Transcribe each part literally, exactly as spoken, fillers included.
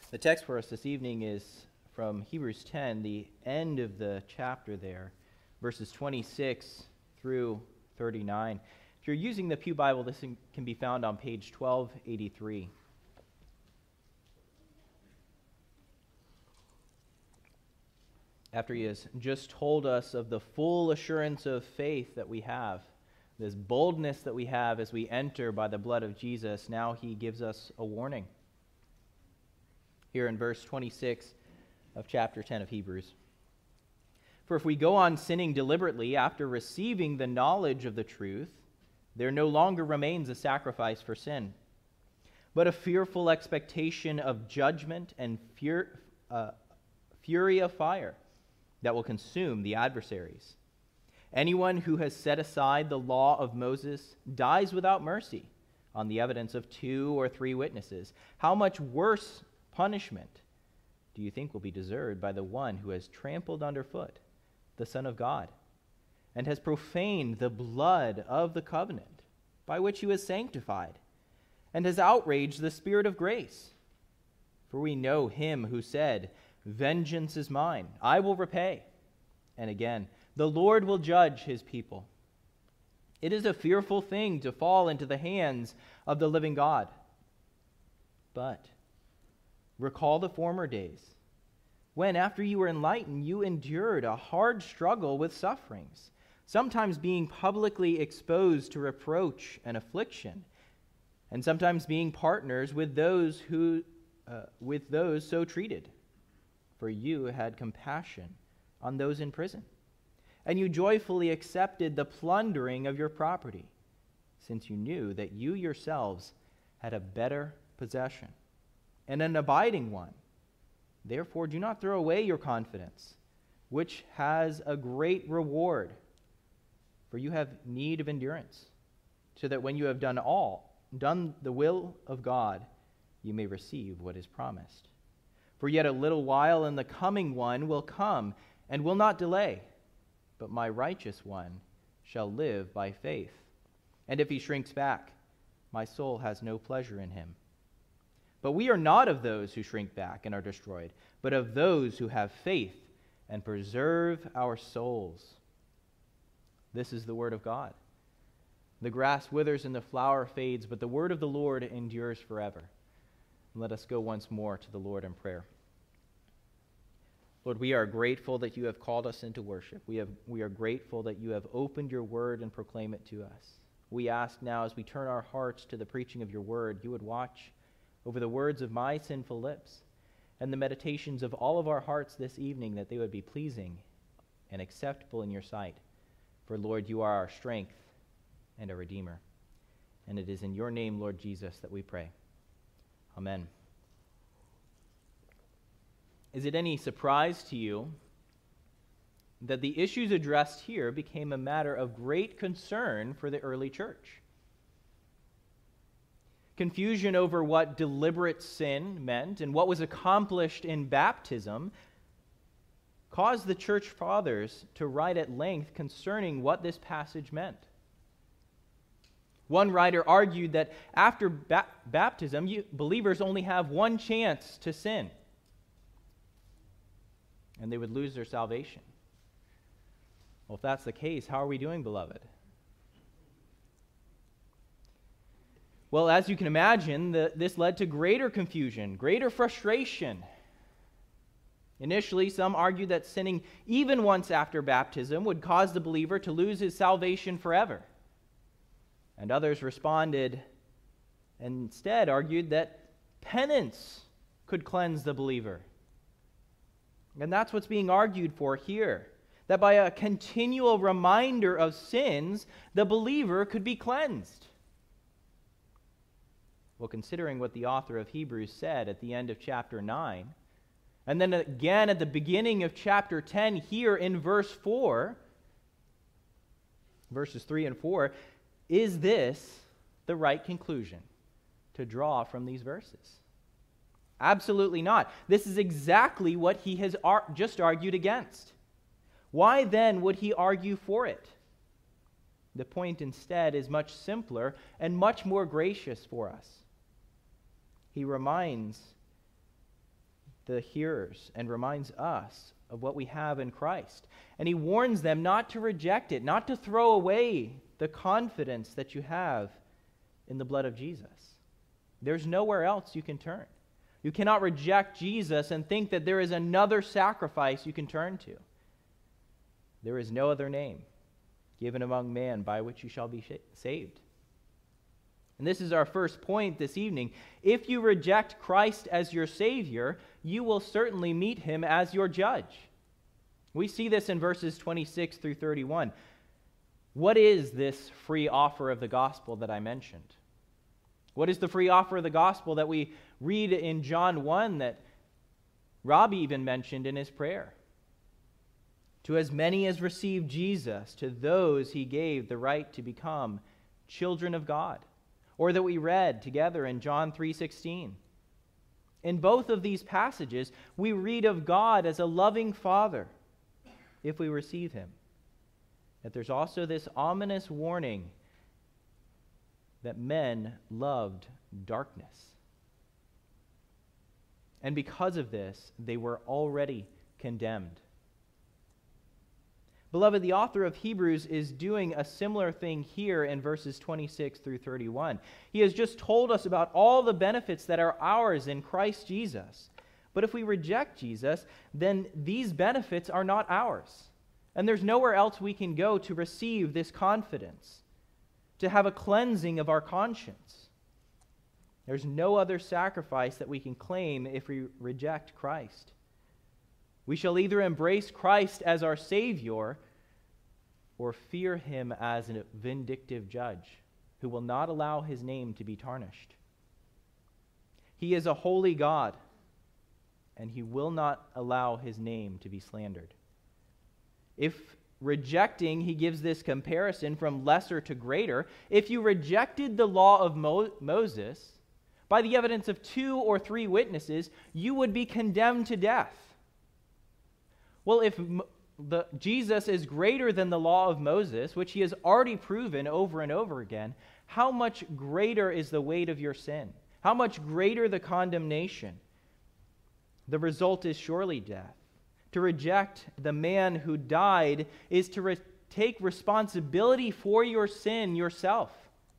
The text for us this evening is from Hebrews ten, the end of the chapter there, verses twenty-six through thirty-nine. If you're using the Pew Bible, this can be found on page twelve eighty-three. After he has just told us of the full assurance of faith that we have, this boldness that we have as we enter by the blood of Jesus, now he gives us a warning. Here in verse twenty-six of chapter ten of Hebrews. For if we go on sinning deliberately after receiving the knowledge of the truth, there no longer remains a sacrifice for sin, but a fearful expectation of judgment and fear, uh, fury of fire that will consume the adversaries. Anyone who has set aside the law of Moses dies without mercy on the evidence of two or three witnesses. How much worse punishment do you think will be deserved by the one who has trampled underfoot the Son of God and has profaned the blood of the covenant by which he was sanctified and has outraged the Spirit of grace? For we know him who said, "Vengeance is mine, I will repay." And again, "The Lord will judge his people." It is a fearful thing to fall into the hands of the living God. But recall the former days, when after you were enlightened, you endured a hard struggle with sufferings, sometimes being publicly exposed to reproach and affliction, and sometimes being partners with those who, uh, with those so treated. For you had compassion on those in prison, and you joyfully accepted the plundering of your property, since you knew that you yourselves had a better possession, and an abiding one. Therefore, do not throw away your confidence, which has a great reward. For you have need of endurance, so that when you have done all, done the will of God, you may receive what is promised. For yet a little while, and the coming one will come, and will not delay. But my righteous one shall live by faith. And if he shrinks back, my soul has no pleasure in him. But we are not of those who shrink back and are destroyed, but of those who have faith and preserve our souls. This is the word of God. The grass withers and the flower fades, but the word of the Lord endures forever. Let us go once more to the Lord in prayer. Lord, we are grateful that you have called us into worship. We have, we are grateful that you have opened your word and proclaim it to us. We ask now, as we turn our hearts to the preaching of your word, you would watch over the words of my sinful lips and the meditations of all of our hearts this evening, that they would be pleasing and acceptable in your sight. For, Lord, you are our strength and our Redeemer. And it is in your name, Lord Jesus, that we pray. Amen. Is it any surprise to you that the issues addressed here became a matter of great concern for the early church? Confusion over what deliberate sin meant and what was accomplished in baptism caused the church fathers to write at length concerning what this passage meant. One writer argued that after ba- baptism, you, believers only have one chance to sin, and they would lose their salvation. Well, if that's the case, how are we doing, beloved? Well, as you can imagine, the, this led to greater confusion, greater frustration. Initially, some argued that sinning even once after baptism would cause the believer to lose his salvation forever. And others responded and instead argued that penance could cleanse the believer. And that's what's being argued for here, that by a continual reminder of sins, the believer could be cleansed. Well, considering what the author of Hebrews said at the end of chapter nine, and then again at the beginning of chapter ten here in verse four, verses three and four, is this the right conclusion to draw from these verses? Absolutely not. This is exactly what he has ar- just argued against. Why then would he argue for it? The point instead is much simpler and much more gracious for us. He reminds the hearers and reminds us of what we have in Christ. And he warns them not to reject it, not to throw away the confidence that you have in the blood of Jesus. There's nowhere else you can turn. You cannot reject Jesus and think that there is another sacrifice you can turn to. There is no other name given among men by which you shall be saved. And this is our first point this evening. If you reject Christ as your Savior, you will certainly meet him as your judge. We see this in verses twenty-six through thirty-one. What is this free offer of the gospel that I mentioned? What is the free offer of the gospel that we read in John one that Robbie even mentioned in his prayer? To as many as received Jesus, to those he gave the right to become children of God. Or that we read together in John three sixteen. In both of these passages, we read of God as a loving Father if we receive him. Yet there's also this ominous warning that men loved darkness. And because of this, they were already condemned. Beloved, the author of Hebrews is doing a similar thing here in verses twenty-six through thirty-one. He has just told us about all the benefits that are ours in Christ Jesus. But if we reject Jesus, then these benefits are not ours. And there's nowhere else we can go to receive this confidence, to have a cleansing of our conscience. There's no other sacrifice that we can claim if we reject Christ. We shall either embrace Christ as our Savior or fear him as a vindictive judge who will not allow his name to be tarnished. He is a holy God, and he will not allow his name to be slandered. If rejecting, he gives this comparison from lesser to greater. If you rejected the law of Mo- Moses by the evidence of two or three witnesses, you would be condemned to death. Well, if the, Jesus is greater than the law of Moses, which he has already proven over and over again, how much greater is the weight of your sin? How much greater the condemnation? The result is surely death. To reject the man who died is to re- take responsibility for your sin yourself.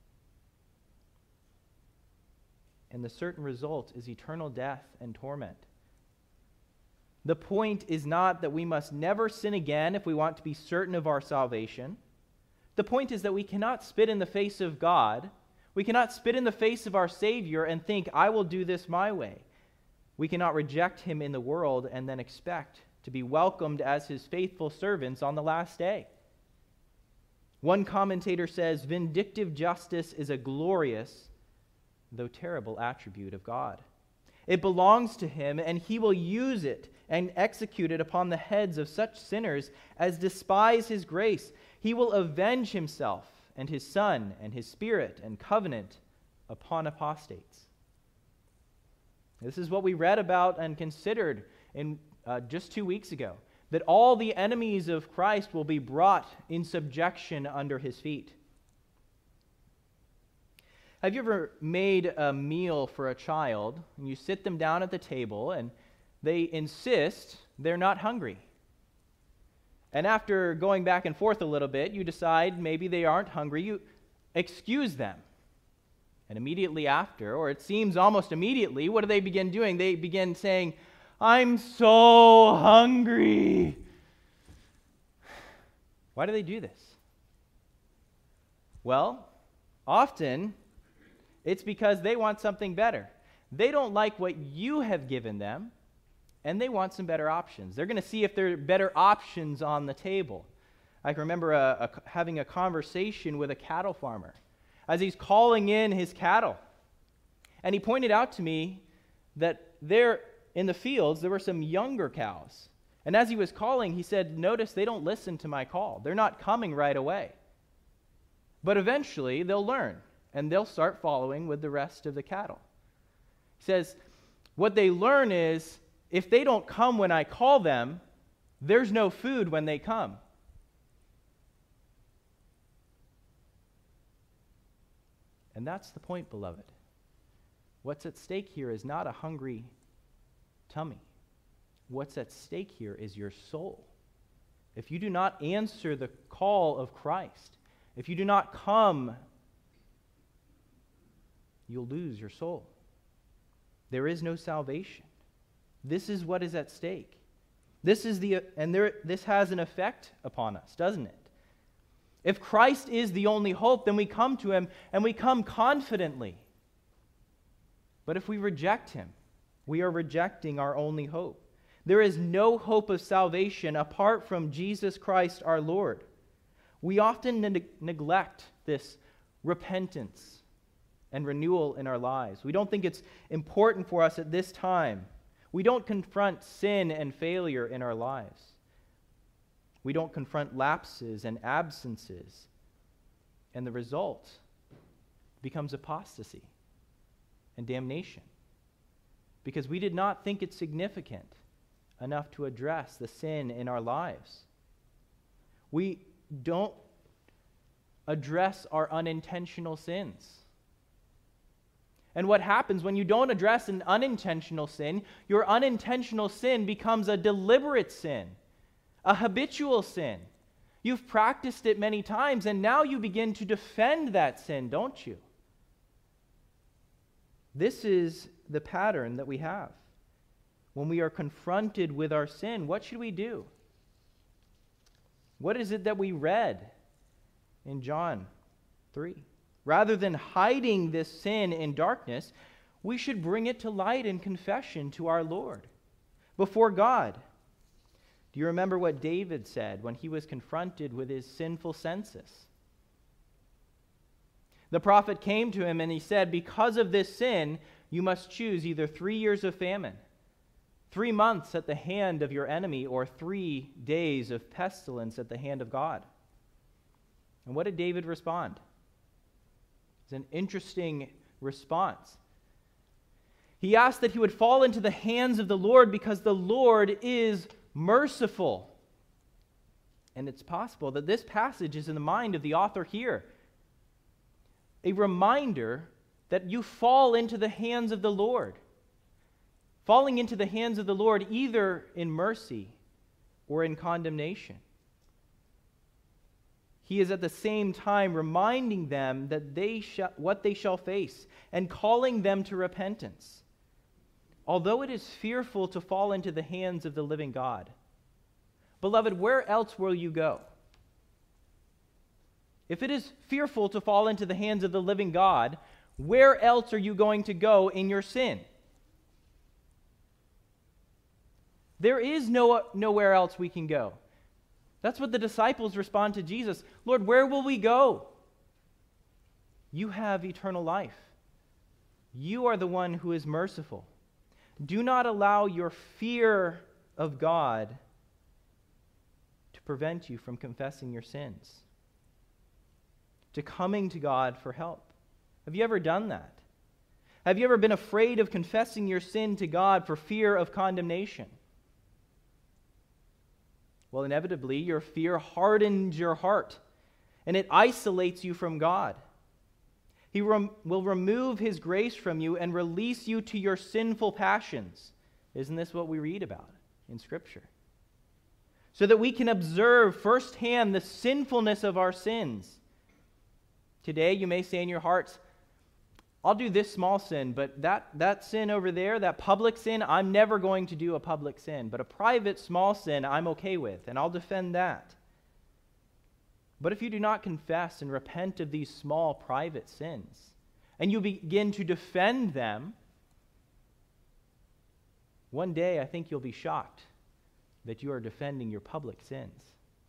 And the certain result is eternal death and torment. The point is not that we must never sin again if we want to be certain of our salvation. The point is that we cannot spit in the face of God. We cannot spit in the face of our Savior and think, I will do this my way. We cannot reject him in the world and then expect to be welcomed as his faithful servants on the last day. One commentator says, vindictive justice is a glorious, though terrible, attribute of God. It belongs to him, and he will use it and execute it upon the heads of such sinners as despise his grace. He will avenge himself and his Son and his Spirit and covenant upon apostates. This is what we read about and considered in uh, just two weeks ago, that all the enemies of Christ will be brought in subjection under his feet. Have you ever made a meal for a child, and you sit them down at the table, and they insist they're not hungry? And after going back and forth a little bit, you decide maybe they aren't hungry. You excuse them. And immediately after, or it seems almost immediately, what do they begin doing? They begin saying, I'm so hungry. Why do they do this? Well, often it's because they want something better. They don't like what you have given them, and they want some better options. They're going to see if there are better options on the table. I can remember a, a, having a conversation with a cattle farmer as he's calling in his cattle. And he pointed out to me that there in the fields, there were some younger cows. And as he was calling, he said, notice they don't listen to my call. They're not coming right away. But eventually, they'll learn, and they'll start following with the rest of the cattle. He says, what they learn is, if they don't come when I call them, there's no food when they come. And that's the point, beloved. What's at stake here is not a hungry tummy. what's at stake here is your soul. If you do not answer the call of Christ, if you do not come, you'll lose your soul. There is no salvation. This is what is at stake. This is the and there this has an effect upon us, doesn't it? If Christ is the only hope, then we come to him and we come confidently. But if we reject him, we are rejecting our only hope. There is no hope of salvation apart from Jesus Christ our Lord. We often ne- neglect this repentance and renewal in our lives. We don't think it's important for us at this time. We don't confront sin and failure in our lives. We don't confront lapses and absences. And the result becomes apostasy and damnation. Because we did not think it significant enough to address the sin in our lives. We don't address our unintentional sins. And what happens when you don't address an unintentional sin, your unintentional sin becomes a deliberate sin, a habitual sin. You've practiced it many times, and now you begin to defend that sin, don't you? This is the pattern that we have. When we are confronted with our sin, what should we do? What is it that we read in John three? Rather than hiding this sin in darkness, we should bring it to light in confession to our Lord before God. Do you remember what David said when he was confronted with his sinful senses? The prophet came to him and he said, because of this sin, you must choose either three years of famine, three months at the hand of your enemy, or three days of pestilence at the hand of God. And what did David respond? It's an interesting response. He asked that he would fall into the hands of the Lord because the Lord is merciful. And it's possible that this passage is in the mind of the author here. A reminder that you fall into the hands of the Lord. Falling into the hands of the Lord either in mercy or in condemnation. He is at the same time reminding them that they shall, what they shall face and calling them to repentance. Although it is fearful to fall into the hands of the living God, beloved, where else will you go? If it is fearful to fall into the hands of the living God, where else are you going to go in your sin? There is no, nowhere else we can go. That's what the disciples respond to Jesus. Lord, where will we go? You have eternal life. You are the one who is merciful. Do not allow your fear of God to prevent you from confessing your sins, to coming to God for help. Have you ever done that? Have you ever been afraid of confessing your sin to God for fear of condemnation? Well, inevitably, your fear hardens your heart, and it isolates you from God. He rem- will remove his grace from you and release you to your sinful passions. Isn't this what we read about in Scripture? So that we can observe firsthand the sinfulness of our sins. Today, you may say in your hearts, I'll do this small sin, but that, that sin over there, that public sin, I'm never going to do a public sin. But a private small sin, I'm okay with, and I'll defend that. But if you do not confess and repent of these small private sins, and you begin to defend them, one day I think you'll be shocked that you are defending your public sins.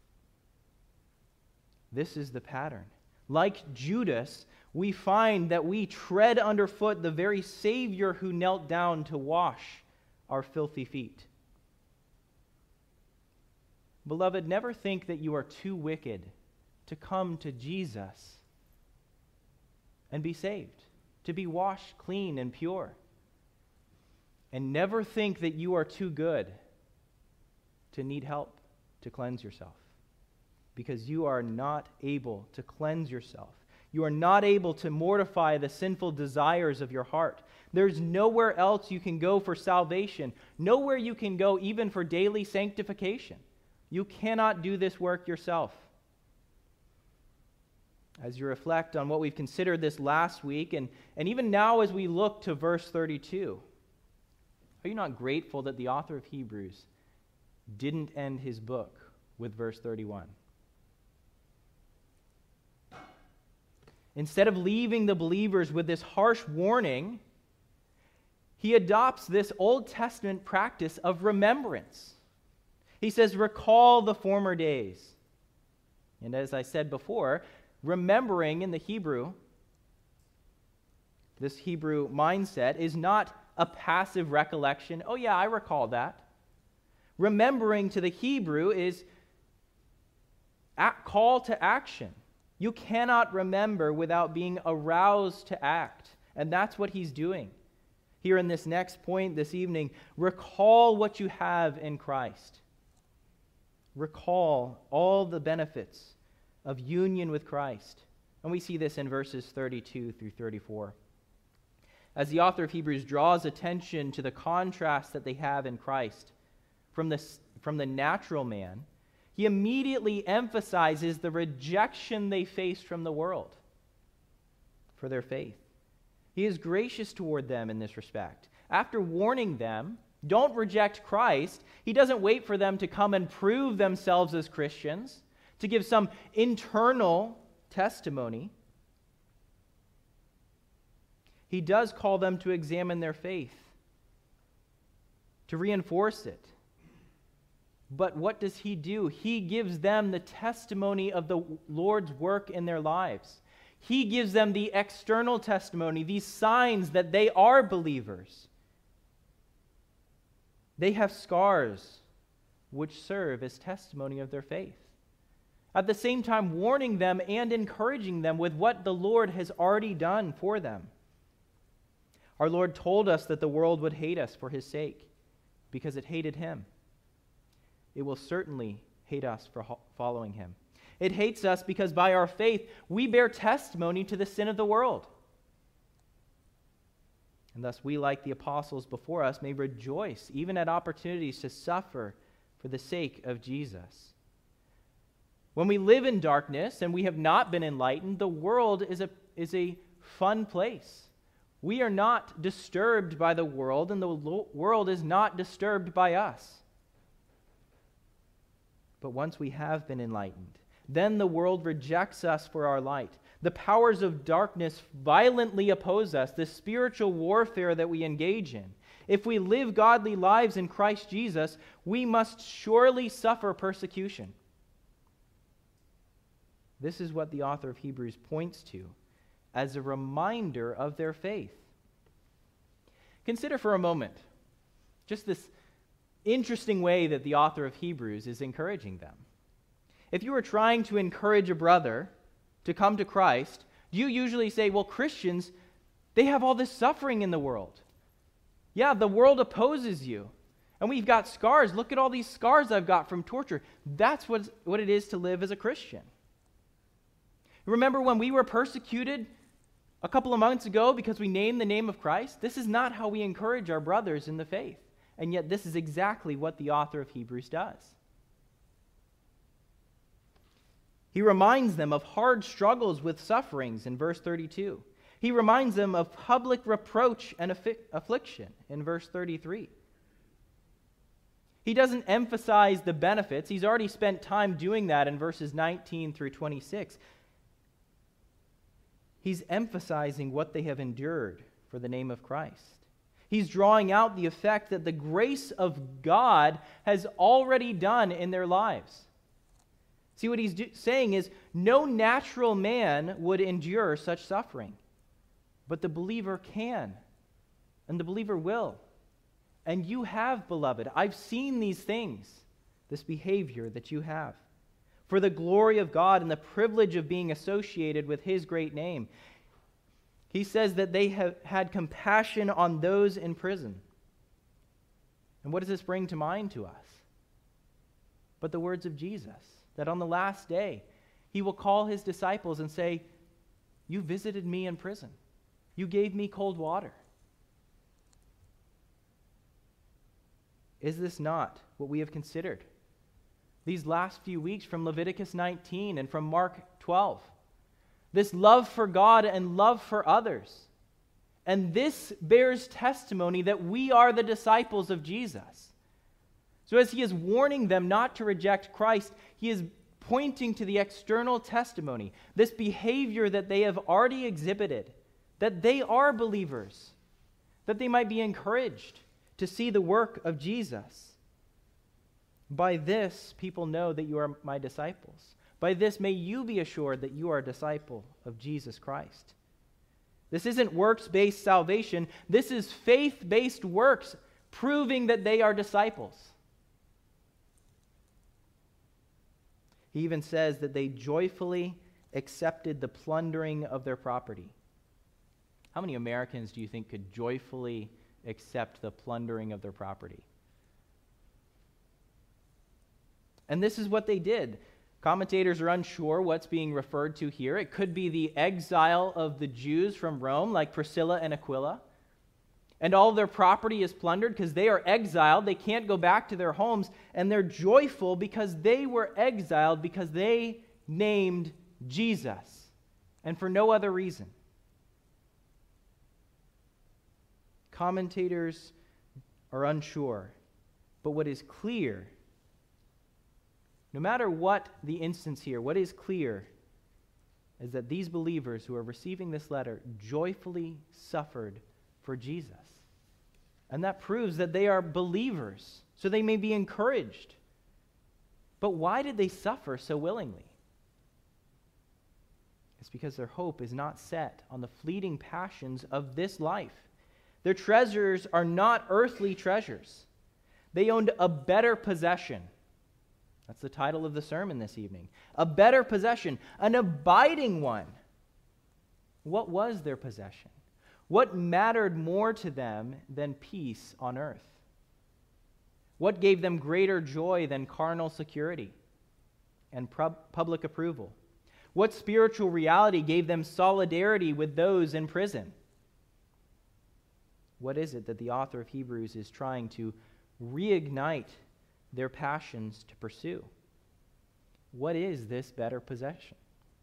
This is the pattern. Like Judas, we find that we tread underfoot the very Savior who knelt down to wash our filthy feet. Beloved, never think that you are too wicked to come to Jesus and be saved, to be washed clean and pure. And never think that you are too good to need help to cleanse yourself, because you are not able to cleanse yourself. You are not able to mortify the sinful desires of your heart. There's nowhere else you can go for salvation, nowhere you can go even for daily sanctification. You cannot do this work yourself. As you reflect on what we've considered this last week, and, and even now as we look to verse thirty-two, are you not grateful that the author of Hebrews didn't end his book with verse thirty-one? Instead of leaving the believers with this harsh warning, he adopts this Old Testament practice of remembrance. He says, recall the former days. And as I said before, remembering in the Hebrew, this Hebrew mindset, is not a passive recollection. Oh yeah, I recall that. Remembering to the Hebrew is a call to action. You cannot remember without being aroused to act. And that's what he's doing. Here in this next point this evening, recall what you have in Christ. Recall all the benefits of union with Christ. And we see this in verses thirty-two through thirty-four. As the author of Hebrews draws attention to the contrast that they have in Christ from the, from the natural man, he immediately emphasizes the rejection they faced from the world for their faith. He is gracious toward them in this respect. After warning them, don't reject Christ, he doesn't wait for them to come and prove themselves as Christians, to give some internal testimony. He does call them to examine their faith, to reinforce it. But what does he do? He gives them the testimony of the Lord's work in their lives. He gives them the external testimony, these signs that they are believers. They have scars which serve as testimony of their faith. At the same time, warning them and encouraging them with what the Lord has already done for them. Our Lord told us that the world would hate us for his sake because it hated him. It will certainly hate us for following him. It hates us because by our faith, we bear testimony to the sin of the world. And thus we, like the apostles before us, may rejoice even at opportunities to suffer for the sake of Jesus. When we live in darkness and we have not been enlightened, the world is a, is a fun place. We are not disturbed by the world, and the lo- world is not disturbed by us. But once we have been enlightened, then the world rejects us for our light. The powers of darkness violently oppose us, the spiritual warfare that we engage in. If we live godly lives in Christ Jesus, we must surely suffer persecution. This is what the author of Hebrews points to as a reminder of their faith. Consider for a moment just this interesting way that the author of Hebrews is encouraging them. If you were trying to encourage a brother to come to Christ, do you usually say, well, Christians, they have all this suffering in the world. Yeah, the world opposes you. And we've got scars. Look at all these scars I've got from torture. That's what, what it is to live as a Christian. Remember when we were persecuted a couple of months ago because we named the name of Christ? This is not how we encourage our brothers in the faith. And yet this is exactly what the author of Hebrews does. He reminds them of hard struggles with sufferings in verse thirty-two. He reminds them of public reproach and affi- affliction in verse thirty-three. He doesn't emphasize the benefits. He's already spent time doing that in verses nineteen through twenty-six. He's emphasizing what they have endured for the name of Christ. He's drawing out the effect that the grace of God has already done in their lives. See, what he's do- saying is no natural man would endure such suffering, but the believer can, and the believer will. And you have, beloved. I've seen these things, this behavior that you have, for the glory of God and the privilege of being associated with his great name. He says that they have had compassion on those in prison. And what does this bring to mind to us? But the words of Jesus, that on the last day, he will call his disciples and say, you visited me in prison. You gave me cold water. Is this not what we have considered these last few weeks from Leviticus nineteen and from Mark twelve? This love for God and love for others. And this bears testimony that we are the disciples of Jesus. So as he is warning them not to reject Christ, he is pointing to the external testimony, this behavior that they have already exhibited, that they are believers, that they might be encouraged to see the work of Jesus. By this, people know that you are my disciples. By this, may you be assured that you are a disciple of Jesus Christ. This isn't works-based salvation. This is faith-based works, proving that they are disciples. He even says that they joyfully accepted the plundering of their property. How many Americans do you think could joyfully accept the plundering of their property? And this is what they did. Commentators are unsure what's being referred to here. It could be the exile of the Jews from Rome, like Priscilla and Aquila. And all of their property is plundered because they are exiled. They can't go back to their homes. And they're joyful because they were exiled because they named Jesus. And for no other reason. Commentators are unsure. But what is clear, no matter what the instance here, what is clear is that these believers who are receiving this letter joyfully suffered for Jesus. And that proves that they are believers, so they may be encouraged. But why did they suffer so willingly? It's because their hope is not set on the fleeting passions of this life. Their treasures are not earthly treasures. They owned a better possession. That's the title of the sermon this evening. A better possession, an abiding one. What was their possession? What mattered more to them than peace on earth? What gave them greater joy than carnal security and public approval? What spiritual reality gave them solidarity with those in prison? What is it that the author of Hebrews is trying to reignite their passions to pursue? What is this better possession?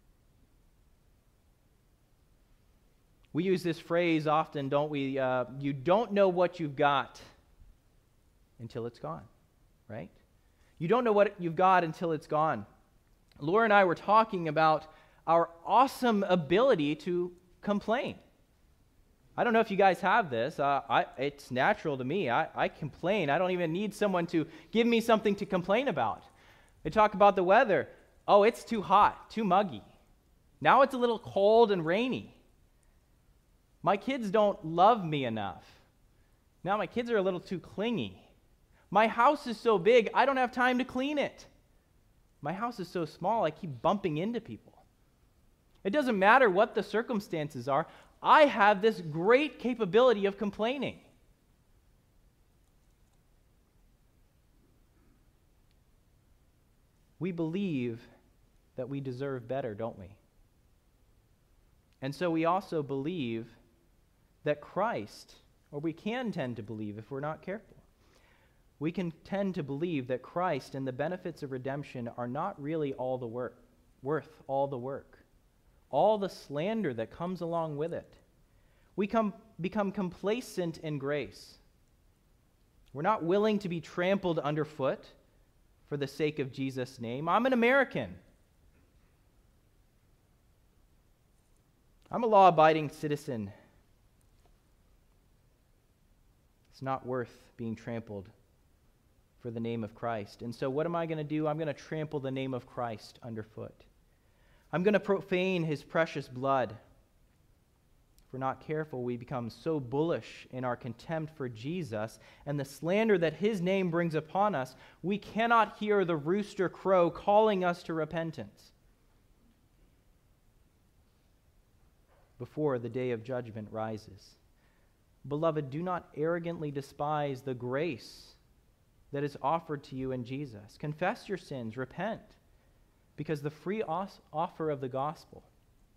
We use this phrase often, don't we? Uh, you don't know what you've got until it's gone, right? You don't know what you've got until it's gone. Laura and I were talking about our awesome ability to complain. I don't know if you guys have this. Uh, I, it's natural to me. I, I complain. I don't even need someone to give me something to complain about. They talk about the weather. Oh, it's too hot, too muggy. Now it's a little cold and rainy. My kids don't love me enough. Now my kids are a little too clingy. My house is so big, I don't have time to clean it. My house is so small, I keep bumping into people. It doesn't matter what the circumstances are. I have this great capability of complaining. We believe that we deserve better, don't we? And so we also believe that Christ, or we can tend to believe if we're not careful, we can tend to believe that Christ and the benefits of redemption are not really all the work, worth all the work, all the slander that comes along with it. We come, become complacent in grace. We're not willing to be trampled underfoot for the sake of Jesus' name. I'm an American. I'm a law-abiding citizen. It's not worth being trampled for the name of Christ. And so what am I going to do? I'm going to trample the name of Christ underfoot. I'm going to profane his precious blood. If we're not careful, we become so bullish in our contempt for Jesus and the slander that his name brings upon us, we cannot hear the rooster crow calling us to repentance before the day of judgment rises. Beloved, do not arrogantly despise the grace that is offered to you in Jesus. Confess your sins, repent, because the free os- offer of the gospel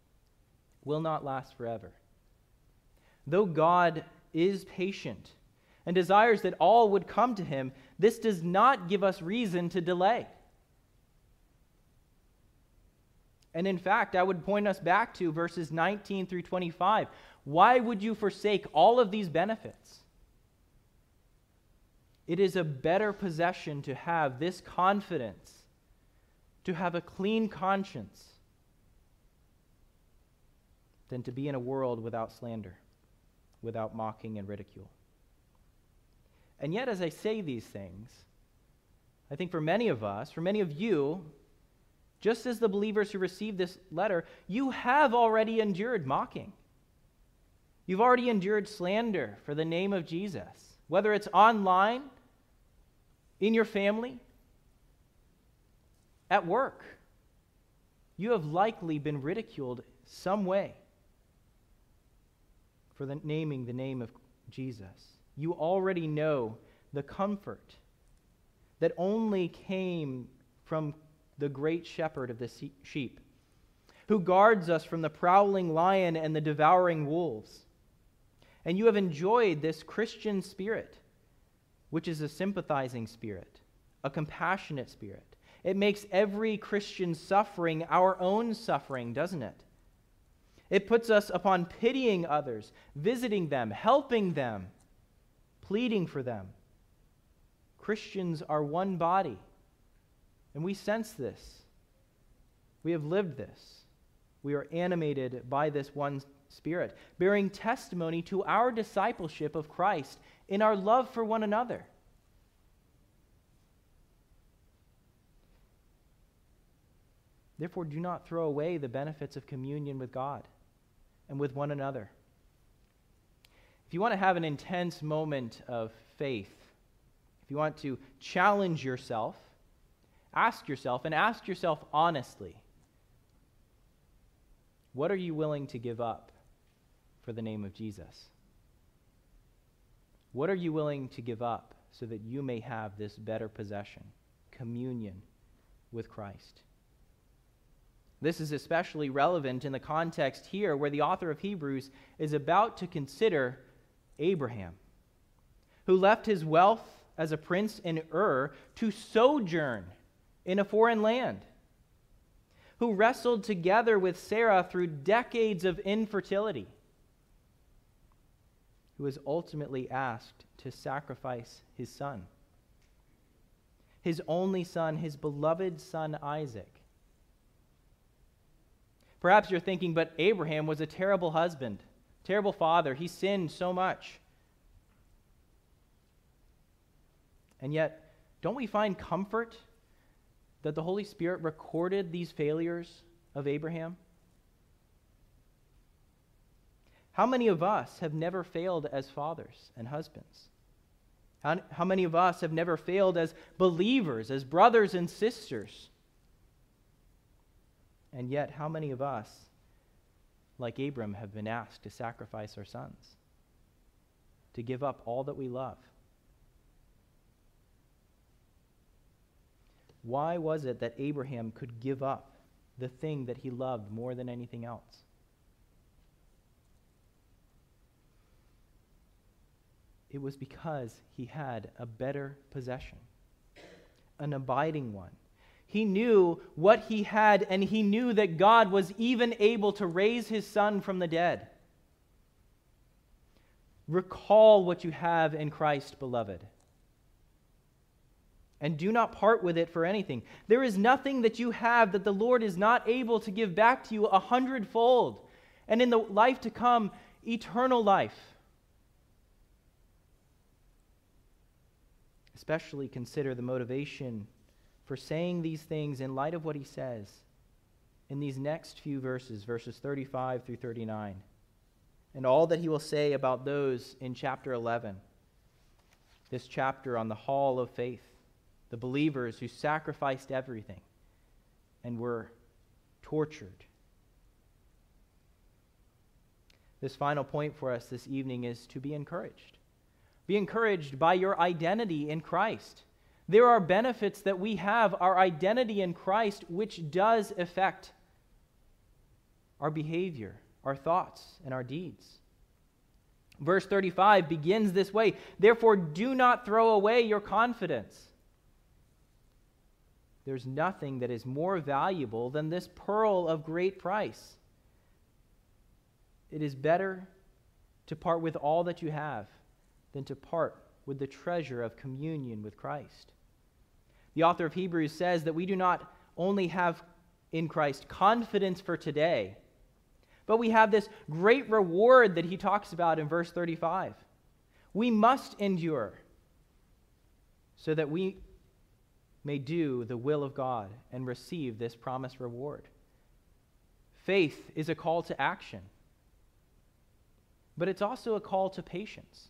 will not last forever. Though God is patient, and desires that all would come to him, this does not give us reason to delay. And in fact, I would point us back to verses nineteen through twenty-five. Why would you forsake all of these benefits? It is a better possession to have this confidence, to have a clean conscience, than to be in a world without slander, without mocking and ridicule. And yet, as I say these things, I think for many of us, for many of you, just as the believers who received this letter, you have already endured mocking. You've already endured slander for the name of Jesus, whether it's online, in your family, at work. You have likely been ridiculed some way for the naming the name of Jesus. You already know the comfort that only came from the great shepherd of the sheep, who guards us from the prowling lion and the devouring wolves. And you have enjoyed this Christian spirit, which is a sympathizing spirit, a compassionate spirit. It makes every Christian suffering our own suffering, doesn't it? It puts us upon pitying others, visiting them, helping them, pleading for them. Christians are one body, and we sense this. We have lived this. We are animated by this one Spirit, bearing testimony to our discipleship of Christ in our love for one another. Therefore, do not throw away the benefits of communion with God and with one another. If you want to have an intense moment of faith, if you want to challenge yourself, ask yourself, and ask yourself honestly, what are you willing to give up for the name of Jesus? What are you willing to give up so that you may have this better possession, communion with Christ? This is especially relevant in the context here where the author of Hebrews is about to consider Abraham, who left his wealth as a prince in Ur to sojourn in a foreign land, who wrestled together with Sarah through decades of infertility, who was ultimately asked to sacrifice his son, his only son, his beloved son Isaac. Perhaps you're thinking, but Abraham was a terrible husband, terrible father. He sinned so much. And yet, don't we find comfort that the Holy Spirit recorded these failures of Abraham? How many of us have never failed as fathers and husbands? How, how many of us have never failed as believers, as brothers and sisters? And yet, how many of us, like Abram, have been asked to sacrifice our sons, to give up all that we love? Why was it that Abraham could give up the thing that he loved more than anything else? It was because he had a better possession, an abiding one. He knew what he had, and he knew that God was even able to raise his son from the dead. Recall what you have in Christ, beloved, and do not part with it for anything. There is nothing that you have that the Lord is not able to give back to you a hundredfold, and in the life to come, eternal life. Especially consider the motivation for saying these things in light of what he says in these next few verses, verses thirty-five through thirty-nine, and all that he will say about those in chapter eleven, this chapter on the hall of faith, the believers who sacrificed everything and were tortured. This final point for us this evening is to be encouraged. Be encouraged by your identity in Christ. There are benefits that we have, our identity in Christ, which does affect our behavior, our thoughts, and our deeds. Verse thirty-five begins this way: "Therefore do not throw away your confidence." There's nothing that is more valuable than this pearl of great price. It is better to part with all that you have than to part with the treasure of communion with Christ. The author of Hebrews says that we do not only have in Christ confidence for today, but we have this great reward that he talks about in verse thirty-five. We must endure so that we may do the will of God and receive this promised reward. Faith is a call to action, but it's also a call to patience.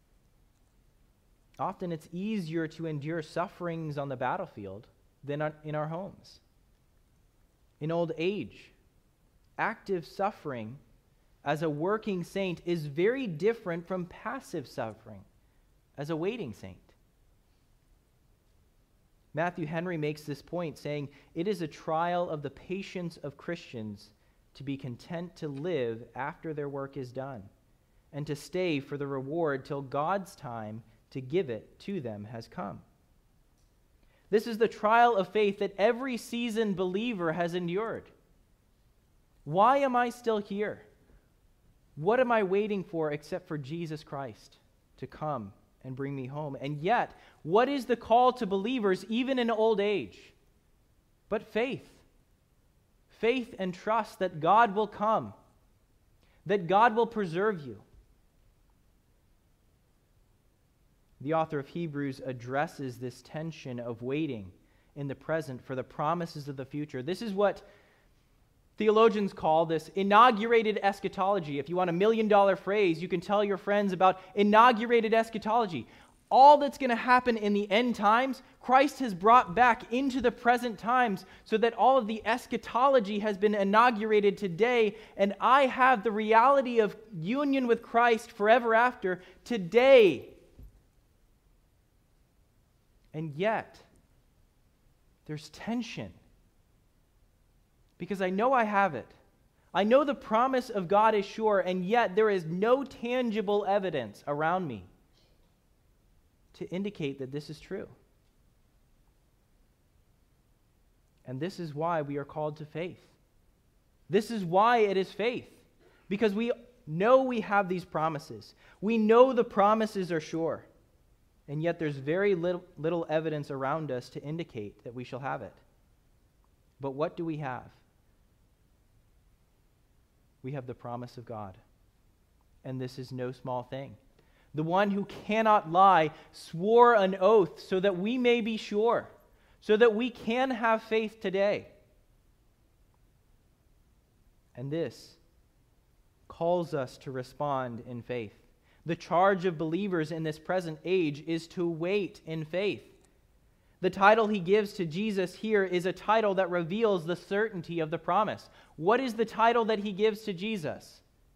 Often it's easier to endure sufferings on the battlefield than in our homes. In old age, active suffering as a working saint is very different from passive suffering as a waiting saint. Matthew Henry makes this point, saying, "It is a trial of the patience of Christians to be content to live after their work is done, and to stay for the reward till God's time to give it to them has come." This is the trial of faith that every seasoned believer has endured. Why am I still here? What am I waiting for except for Jesus Christ to come and bring me home? And yet, what is the call to believers even in old age? But faith. Faith and trust that God will come, that God will preserve you. The author of Hebrews addresses this tension of waiting in the present for the promises of the future. This is what theologians call this inaugurated eschatology. If you want a million-dollar phrase, you can tell your friends about inaugurated eschatology. All that's going to happen in the end times, Christ has brought back into the present times so that all of the eschatology has been inaugurated today, and I have the reality of union with Christ forever after today. And yet, there's tension. Because I know I have it. I know the promise of God is sure, and yet there is no tangible evidence around me to indicate that this is true. And this is why we are called to faith. This is why it is faith. Because we know we have these promises. We know the promises are sure. And yet there's very little, little evidence around us to indicate that we shall have it. But what do we have? We have the promise of God. And this is no small thing. The one who cannot lie swore an oath so that we may be sure, so that we can have faith today. And this calls us to respond in faith. The charge of believers in this present age is to wait in faith. The title he gives to Jesus here is a title that reveals the certainty of the promise. What is the title that he gives to Jesus?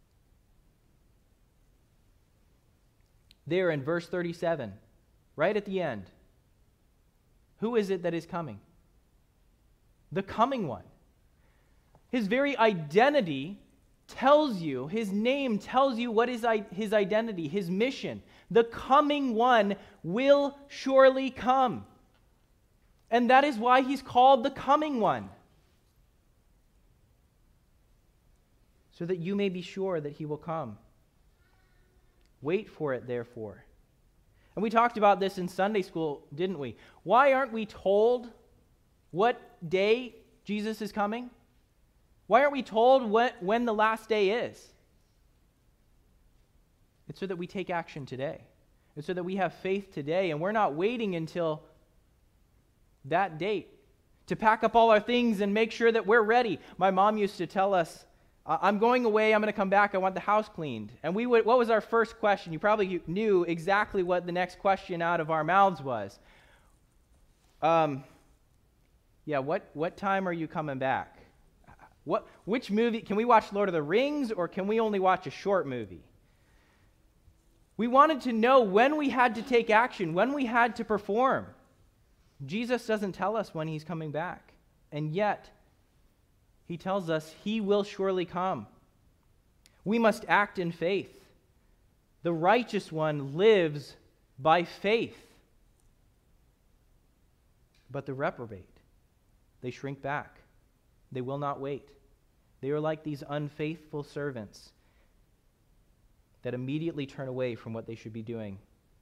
There in verse thirty-seven, right at the end. Who is it that is coming? The coming one. His very identity tells you, his name tells you what is his identity, his mission. The coming one will surely come. And that is why he's called the coming one. So that you may be sure that he will come. Wait for it, therefore. And we talked about this in Sunday school, didn't we? Why aren't we told what day Jesus is coming? Why aren't we told what, when the last day is? It's so that we take action today. It's so that we have faith today, and we're not waiting until that date to pack up all our things and make sure that we're ready. My mom used to tell us, I'm going away, I'm going to come back, I want the house cleaned. And we would, what was our first question? You probably knew exactly what the next question out of our mouths was. Um, yeah, what, what time are you coming back? What, which movie? Can we watch Lord of the Rings, or can we only watch a short movie? We wanted to know when we had to take action, when we had to perform. Jesus doesn't tell us when he's coming back, and yet he tells us he will surely come. We must act in faith. The righteous one lives by faith. But the reprobate, they shrink back. They will not wait. They are like these unfaithful servants that immediately turn away from what they should be doing.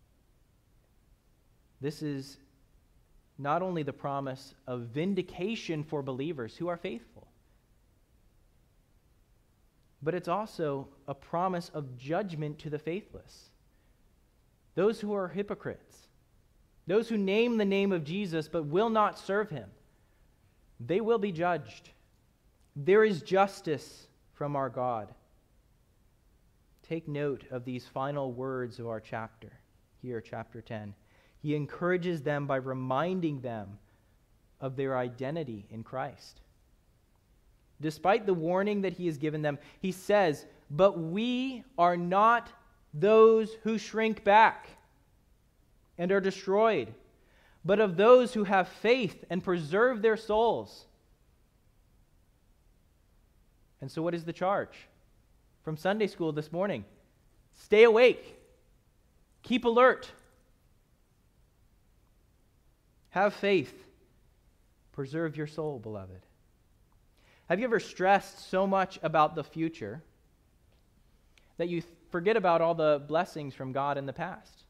This is not only the promise of vindication for believers who are faithful, but it's also a promise of judgment to the faithless. Those who are hypocrites, those who name the name of Jesus but will not serve him, they will be judged. There is justice from our God. Take note of these final words of our chapter, here, chapter ten. He encourages them by reminding them of their identity in Christ. Despite the warning that he has given them, he says, "But we are not those who shrink back and are destroyed, but of those who have faith and preserve their souls." And so what is the charge from Sunday school this morning? Stay awake. Keep alert. Have faith. Preserve your soul, beloved. Have you ever stressed so much about the future that you forget about all the blessings from God in the past?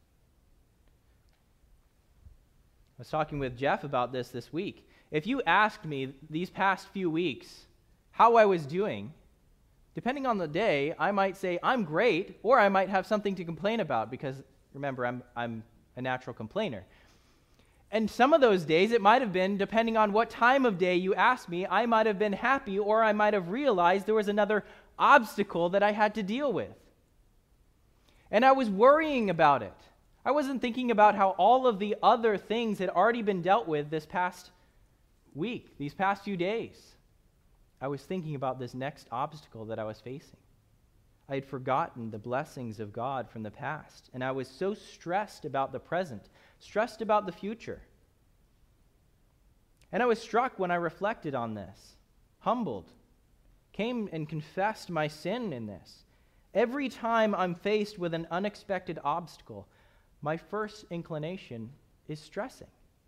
I was talking with Jeff about this this week. If you asked me these past few weeks how I was doing, depending on the day, I might say I'm great, or I might have something to complain about because, remember, I'm, I'm a natural complainer. And some of those days, it might have been, depending on what time of day you asked me, I might have been happy, or I might have realized there was another obstacle that I had to deal with. And I was worrying about it. I wasn't thinking about how all of the other things had already been dealt with this past week, these past few days. I was thinking about this next obstacle that I was facing. I had forgotten the blessings of God from the past, and I was so stressed about the present, stressed about the future. And I was struck when I reflected on this, humbled, came and confessed my sin in this. Every time I'm faced with an unexpected obstacle, my first inclination is stressing.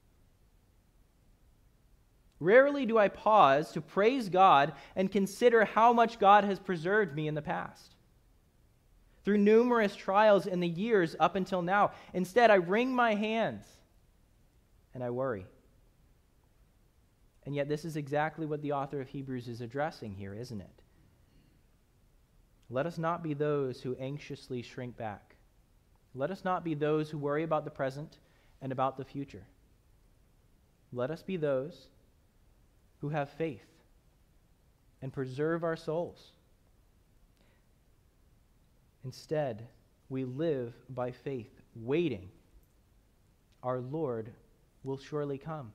Rarely do I pause to praise God and consider how much God has preserved me in the past, through numerous trials in the years up until now. Instead, I wring my hands and I worry. And yet this is exactly what the author of Hebrews is addressing here, isn't it? Let us not be those who anxiously shrink back. Let us not be those who worry about the present and about the future. Let us be those who have faith and preserve our souls. Instead, we live by faith, waiting. Our Lord will surely come.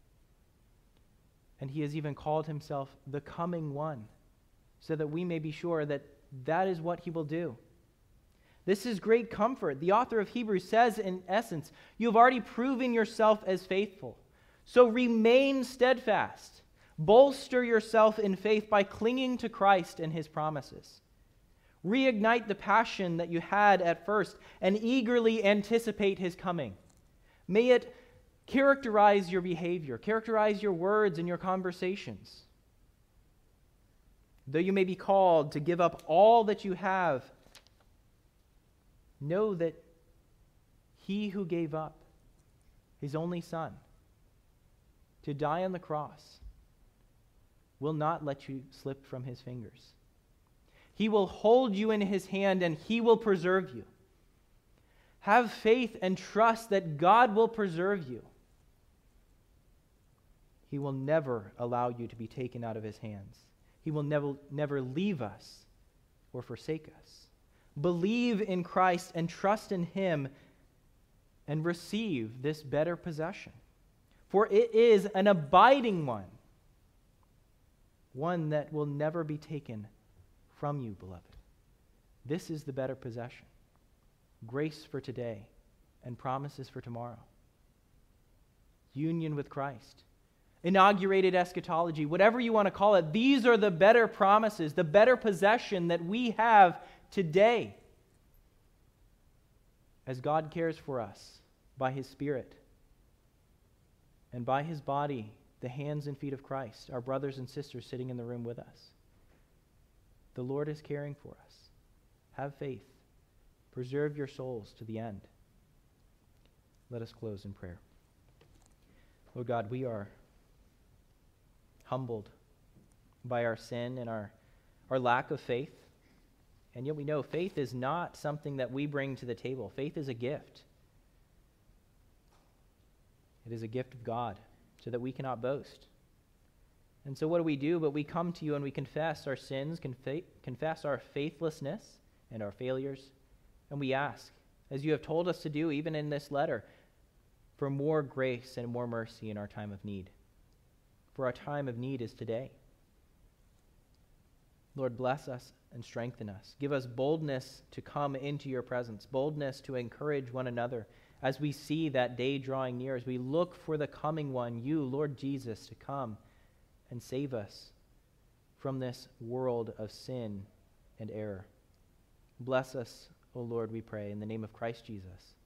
And he has even called himself the coming one, so that we may be sure that that is what he will do. This is great comfort. The author of Hebrews says, in essence, you have already proven yourself as faithful. So remain steadfast. Bolster yourself in faith by clinging to Christ and his promises. Reignite the passion that you had at first and eagerly anticipate his coming. May it characterize your behavior, characterize your words and your conversations. Though you may be called to give up all that you have, know that he who gave up his only son to die on the cross will not let you slip from his fingers. He will hold you in his hand and he will preserve you. Have faith and trust that God will preserve you. He will never allow you to be taken out of his hands. He will never, never leave us or forsake us. Believe in Christ and trust in him and receive this better possession. For it is an abiding one, one that will never be taken from you, beloved. This is the better possession. Grace for today and promises for tomorrow. Union with Christ. Inaugurated eschatology, whatever you want to call it, these are the better promises, the better possession that we have today. as God cares for us by his Spirit and by his body, the hands and feet of Christ, our brothers and sisters sitting in the room with us. The Lord is caring for us. Have faith. Preserve your souls to the end. Let us close in prayer. Lord God, we are humbled by our sin and our, our lack of faith. And yet we know faith is not something that we bring to the table. Faith is a gift. It is a gift of God so that we cannot boast. And so what do we do? But we come to you and we confess our sins, conf- confess our faithlessness and our failures. And we ask, as you have told us to do even in this letter, for more grace and more mercy in our time of need. For our time of need is today. Lord, bless us and strengthen us. Give us boldness to come into your presence, boldness to encourage one another as we see that day drawing near, as we look for the coming one, you, Lord Jesus, to come and save us from this world of sin and error. Bless us, O Lord, we pray, in the name of Christ Jesus.